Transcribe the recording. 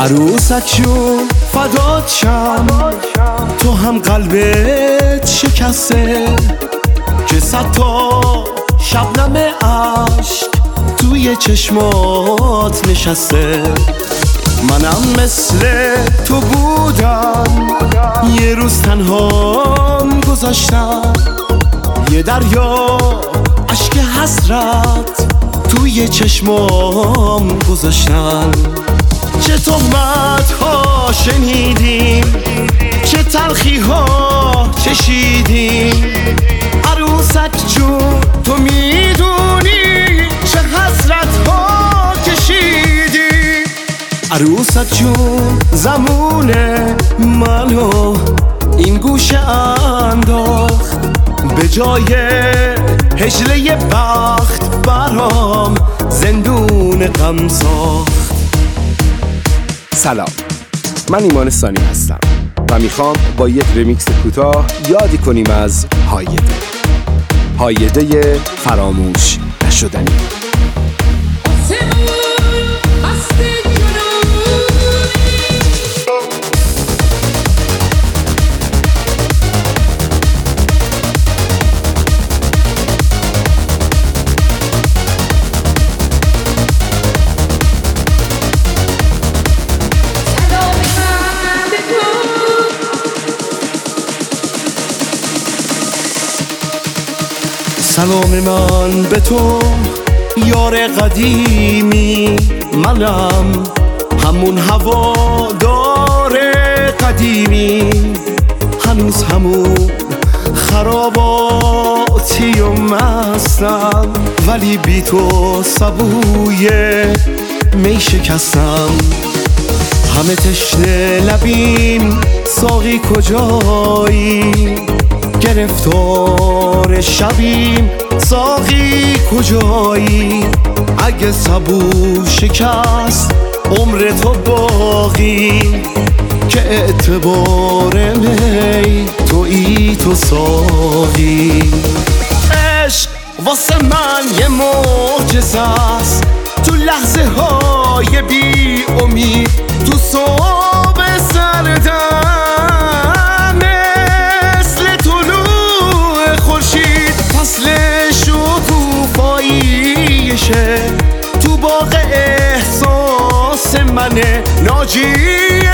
عروسک جون فدات شم، تو هم قلبت شکسته که 100 تا شبنم عشق توی چشمات نشسته. منم مثل تو بودم، یه روز تنهام گذاشتم، یه دریا اشک حسرت توی چشمام گذاشتم. چه تهمت ها شنیدیم، چه تلخی ها چشیدیم. عروسک جون تو میدونی چه حسرت ها کشیدیم. عروسک جون زمونه منو این گوشه انداخت، به جای هجله بخت برام زندون غم ساخت. سلام، من ایمان ثانی هستم و میخوام با یک رمیکس کوتاه یادی کنیم از هایده فراموش نشدنی. سلام من به تو یار قدیمی، منم همون هوادار قدیمی. هنوز همون خراباتی و مستم، ولی بی تو سبوی می شکستم. همه تشنه لبیم ساقی کجایی، گرفتار شبیم ساقی کجایی. اگه سبو شکست عمر تو باقی، که اعتبار می تویی تو ساقی. عشق واسه من یه معجزه است، تو لحظه های بی امید، تو صبح سردم تو باغ احساس منه ناجی.